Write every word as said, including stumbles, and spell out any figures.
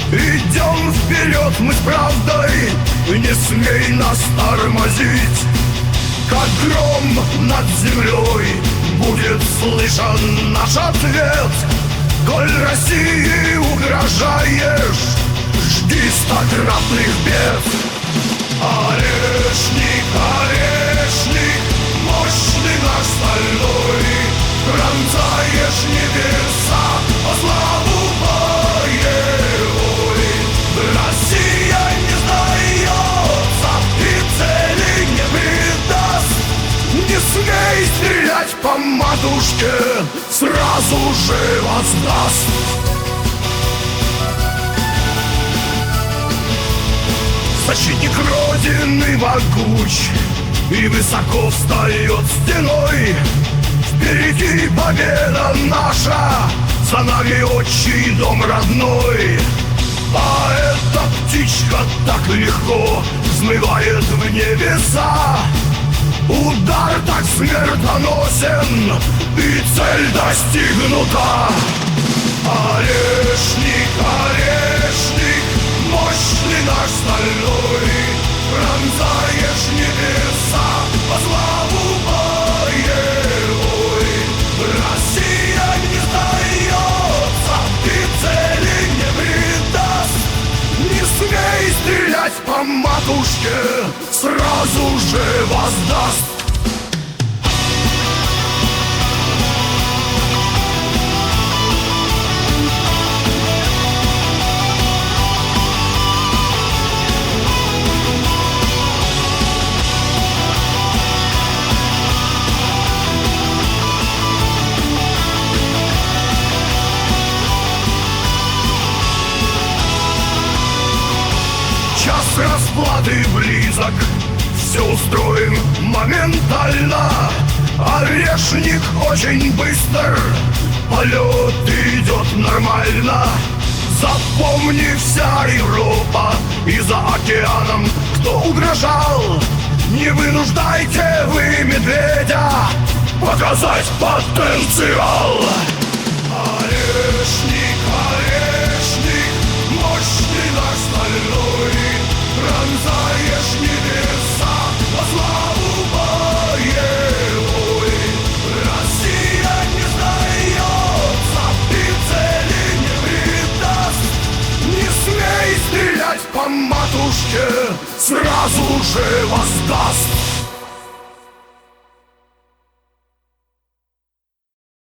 Идем вперед мы с правдой, не смей нас тормозить. Как гром над землей будет слышен наш ответ. Коль России угрожаешь, жди стократных бед. Орешник, орешник, мощный наш стальной, пронзаешь небеса по славу боевой. Россия не сдается и цели не предаст. Не смей стрелять по матушке, сразу же воздаст. Защитник Родины могуч и высоко встает стеной. Впереди победа наша, за нами отчий дом родной. А эта птичка так легко взмывает в небеса. Удар так смертоносен, и цель достигнута. Орешник, орешник, мощный наш стальной, пронзаешь небеса по славу боевой. Россия не сдается и цели не предаст. Не смей стрелять по матушке, сразу же воздаст. Час расплаты близок, все устроим моментально. Орешник очень быстр, полет идет нормально. Запомни, вся Европа и за океаном, кто угрожал, не вынуждайте вы медведя показать потенциал. Орешник, орешник, мощный наш стальной, пронзаешь небеса по славу боевой. Россия не сдается и цели не предаст. Не смей стрелять по матушке, сразу же воздаст.